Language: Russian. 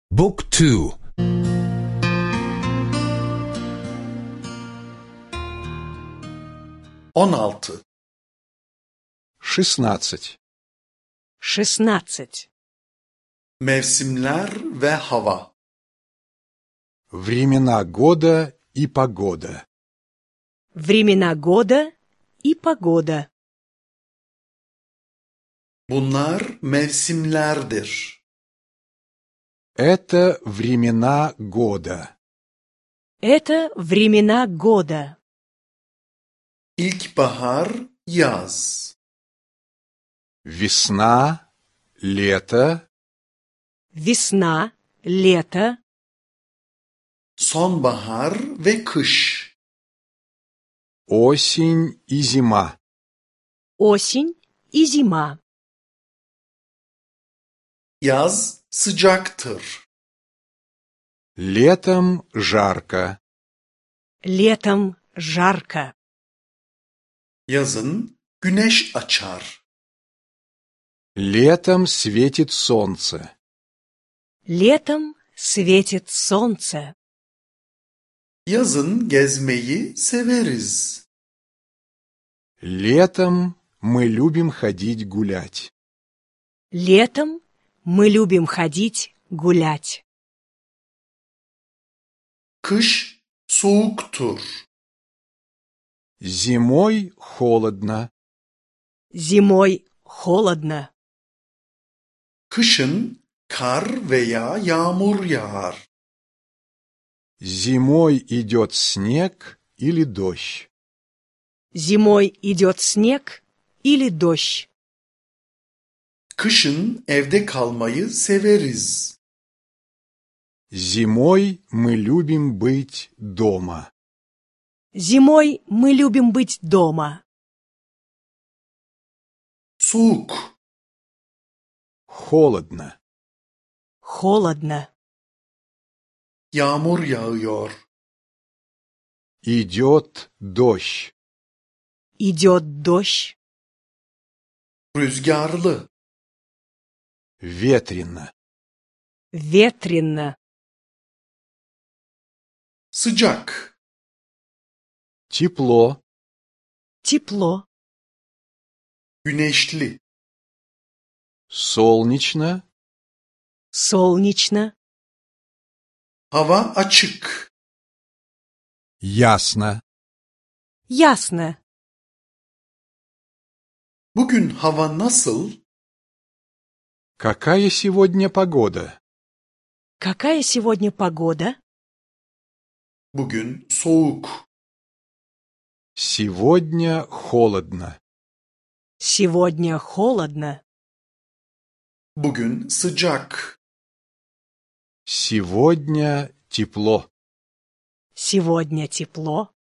Book 2. 16. 16. 16. Mevsimler ve hava. Времена года и погода. Времена года и погода. Bunlar mevsimlerdir. Это времена года. Это времена года. İlkbahar, yaz. Весна, лето, Весна, лето, Sonbahar ve kış. осень и зима. осень и зима. Yaz sıcaktır. Летом жарко. Летом жарко. Yazın güneş açar. Летом светит солнце. Летом светит солнце. Yazın gezmeyi severiz. Летом мы любим ходить гулять. Летом мы любим ходить гулять. Kış soğuktur. Зимой холодно. Зимой холодно. Kışın kar veya yağmur yağar. Зимой идет снег или дождь. Зимой идет снег или дождь. Kışın evde kalmayı severiz. Зимой мы любим быть дома. Зимой мы любим быть дома. Soğuk. Холодно. Холодно. Yağmur yağıyor. Идет дождь. Идет дождь. Rüzgarlı. Ветрено. Ветрено. Sıcak. Тепло. Тепло. Güneşli. Солнечно. Солнечно. Hava açık. Ясно. Ясно. Bugün hava nasıl? Какая сегодня погода? Какая сегодня погода? Bugün soğuk. Сегодня холодно. Сегодня холодно. Bugün sıcak. Сегодня тепло. Сегодня тепло.